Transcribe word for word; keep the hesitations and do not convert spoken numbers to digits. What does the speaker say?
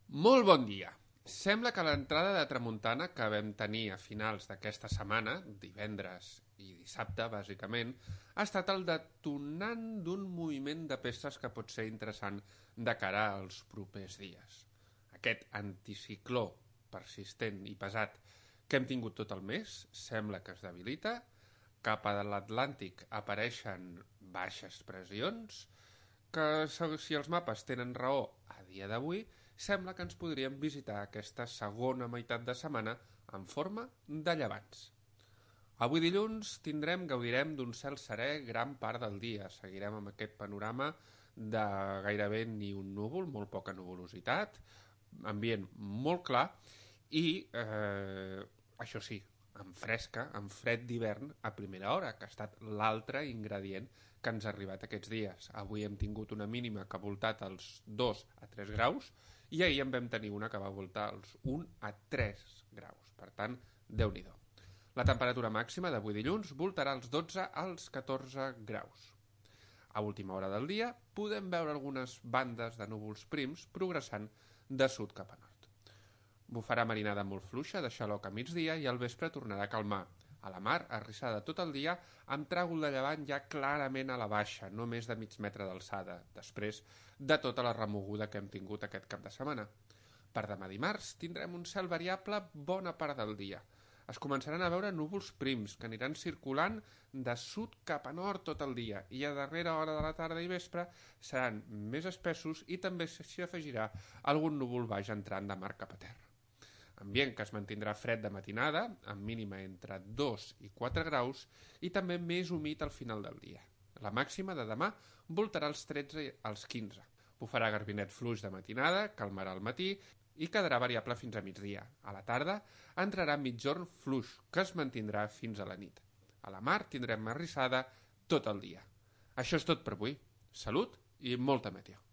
Molt bon dia. Sembla que l'entrada de tramuntana que vam tenir a finals d'aquesta setmana, divendres i dissabte, bàsicament, ha estat el detonant d'un moviment de pestes que pot ser interessant de cara als propers dies. Aquest anticicló persistent i pesat que hem tingut tot el mes sembla que es debilita, cap a l'Atlàntic apareixen baixes pressions, que si els mapes tenen raó a dia d'avui, sembla que ens podríem visitar aquesta segona meitat de setmana en forma de llevants. Avui dilluns tindrem, gaudirem d'un cel serè gran part del dia. Seguirem amb aquest panorama de gairebé ni un núvol, molt poca nuvolositat, ambient molt clar i, eh, això sí, amb fresca, amb fred d'hivern a primera hora, que ha estat l'altre ingredient que ens ha arribat aquests dies. Avui hem tingut una mínima que ha voltat als dos a tres graus i ahir en vam tenir una que va voltar als un a tres graus. Per tant, Déu-n'hi-do. La temperatura màxima d'avui dilluns voltarà als dotze als catorze graus. A última hora del dia podem veure algunes bandes de núvols prims progressant de sud cap a nord. Bufarà marinada molt fluixa de xaloc a migdia i al vespre tornarà a calmar. A la mar, arrissada tot el dia, amb tràgol de llevant ja clarament a la baixa, no més de mig metre d'alçada, després de tota la remoguda que hem tingut aquest cap de setmana. Per demà dimarts tindrem un cel variable bona part del dia. Es començaran a veure núvols prims que aniran circulant de sud cap a nord tot el dia i a darrera hora de la tarda i vespre seran més espessos i també s'hi afegirà algun núvol baix entrant de mar cap a terra. Ambient que es mantindrà fred de matinada, amb mínima entre dos i quatre graus, i també més humit al final del dia. La màxima de demà voltarà als tretze als quinze. Bufarà garbinet fluix de matinada, calmarà al matí i quedarà variable fins a migdia. A la tarda entrarà migjorn fluix, que es mantindrà fins a la nit. A la mar tindrem arrissada tot el dia. Això és tot per avui. Salut i molta meteo.